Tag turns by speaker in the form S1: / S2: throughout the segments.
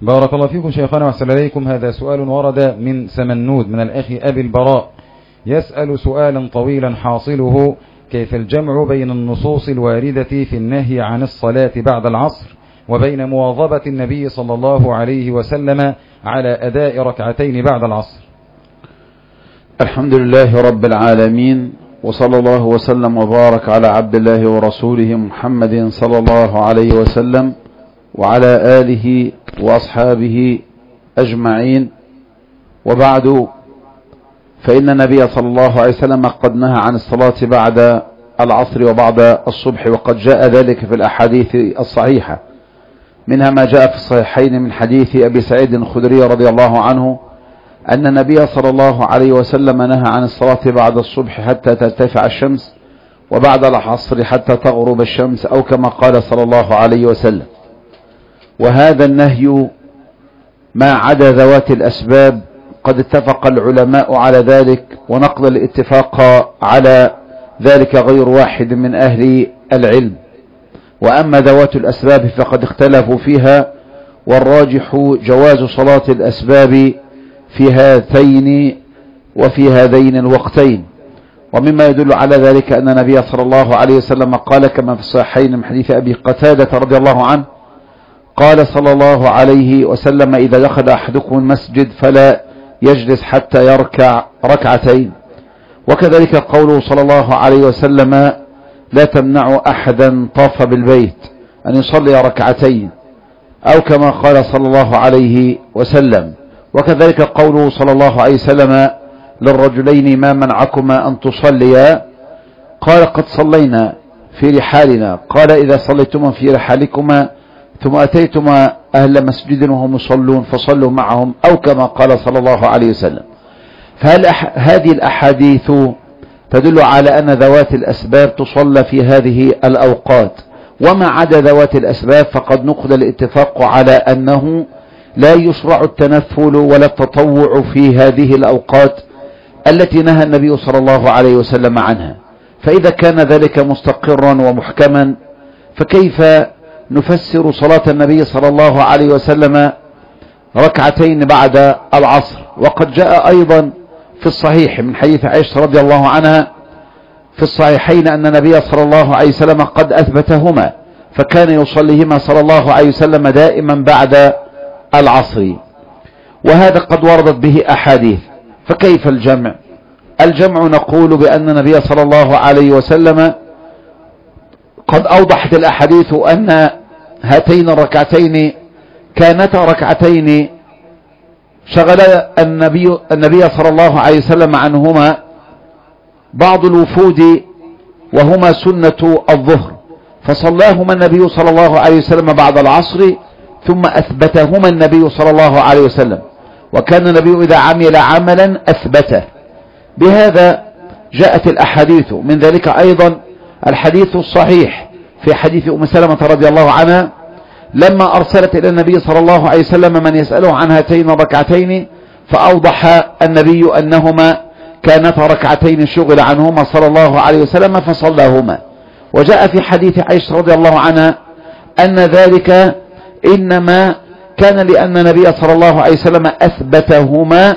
S1: بارك الله فيكم شيخنا وأحسن إليكم. هذا سؤال ورد من سمنود من الأخ أبي البراء، يسأل سؤالا طويلا حاصله: كيف الجمع بين النصوص الواردة في النهي عن الصلاة بعد العصر وبين مواظبة النبي صلى الله عليه وسلم على أداء ركعتين بعد العصر؟
S2: الحمد لله رب العالمين، وصلى الله وسلم وبارك على عبد الله ورسوله محمد صلى الله عليه وسلم وعلى آله وأصحابه أجمعين، وبعد، فإن النبي صلى الله عليه وسلم قد نهى عن الصلاة بعد العصر وبعد الصبح، وقد جاء ذلك في الأحاديث الصحيحة، منها ما جاء في الصحيحين من حديث أبي سعيد الخدري رضي الله عنه أن النبي صلى الله عليه وسلم نهى عن الصلاة بعد الصبح حتى ترتفع الشمس وبعد العصر حتى تغرب الشمس، أو كما قال صلى الله عليه وسلم. وهذا النهي ما عدا ذوات الأسباب قد اتفق العلماء على ذلك، ونقل الاتفاق على ذلك غير واحد من أهل العلم. وأما ذوات الأسباب فقد اختلفوا فيها، والراجح جواز صلاة الأسباب في هاتين وفي هذين الوقتين. ومما يدل على ذلك أن النبي صلى الله عليه وسلم قال كما في الصحيحين من حديث أبي قتادة رضي الله عنه قال صلى الله عليه وسلم: إذا دخل أحدكم المسجد فلا يجلس حتى يركع ركعتين. وكذلك قوله صلى الله عليه وسلم: لا تمنع أحدا طاف بالبيت أن يصلي ركعتين، أو كما قال صلى الله عليه وسلم. وكذلك قوله صلى الله عليه وسلم للرجلين: ما منعكما أن تصليا؟ قال: قد صلينا في رحالنا. قال: إذا صليتما في رحالكما ثم أتيتما أهل مسجد وهم يصلون فصلوا معهم، أو كما قال صلى الله عليه وسلم. فهل هذه الأحاديث تدل على أن ذوات الأسباب تصلى في هذه الأوقات، وما عدا ذوات الأسباب فقد نقل الاتفاق على أنه لا يشرع التنفل ولا التطوع في هذه الأوقات التي نهى النبي صلى الله عليه وسلم عنها. فإذا كان ذلك مستقرا ومحكما، فكيف نفسر صلاة النبي صلى الله عليه وسلم ركعتين بعد العصر؟ وقد جاء أيضا في الصحيح من حديث عائشة رضي الله عنها في الصحيحين أن النبي صلى الله عليه وسلم قد أثبتهما، فكان يصليهما صلى الله عليه وسلم دائما بعد العصر. وهذا قد وردت به أحاديث، فكيف الجمع؟ الجمع نقول بأن النبي صلى الله عليه وسلم قد أوضحت الأحاديث أن هاتين الركعتين كانتا ركعتين شغل النبي صلى الله عليه وسلم عنهما بعض الوفود، وهما سنة الظهر، فصلاهما النبي صلى الله عليه وسلم بعد العصر، ثم أثبتهما النبي صلى الله عليه وسلم. وكان النبي إذا عمل عملا أثبته. بهذا جاءت الأحاديث، من ذلك أيضا الحديث الصحيح في حديث أم سلمة رضي الله عنها لما أرسلت إلى النبي صلى الله عليه وسلم من يسأله عن هاتين الركعتين، فأوضح النبي أنهما كانتا ركعتين شغل عنهما صلى الله عليه وسلم فصلاهما. وجاء في حديث عائشة رضي الله عنها أن ذلك إنما كان لأن النبي صلى الله عليه وسلم أثبتهما،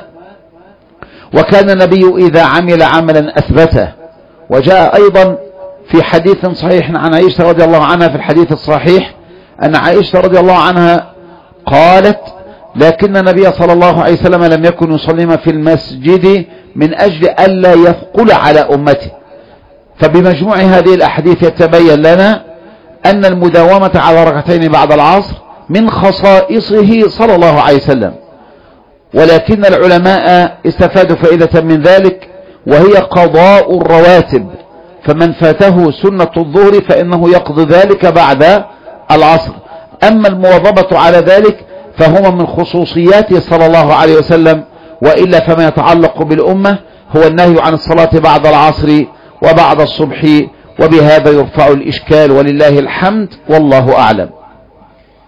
S2: وكان النبي إذا عمل عملا أثبته. وجاء أيضا في حديث صحيح عن عائشة رضي الله عنها في الحديث الصحيح أن عائشة رضي الله عنها قالت: لكن النبي صلى الله عليه وسلم لم يكن يصلي في المسجد من أجل ألا يثقل على أمته. فبمجموع هذه الأحاديث يتبين لنا أن المداومة على ركعتين بعد العصر من خصائصه صلى الله عليه وسلم، ولكن العلماء استفادوا فائدة من ذلك، وهي قضاء الرواتب. فمن فاته سنة الظهر فإنه يقضي ذلك بعد العصر. أما المواظبة على ذلك فهو من خصوصياته صلى الله عليه وسلم، وإلا فما يتعلق بالأمة هو النهي عن الصلاة بعد العصر وبعد الصبح، وبهذا يرفع الإشكال ولله الحمد، والله أعلم.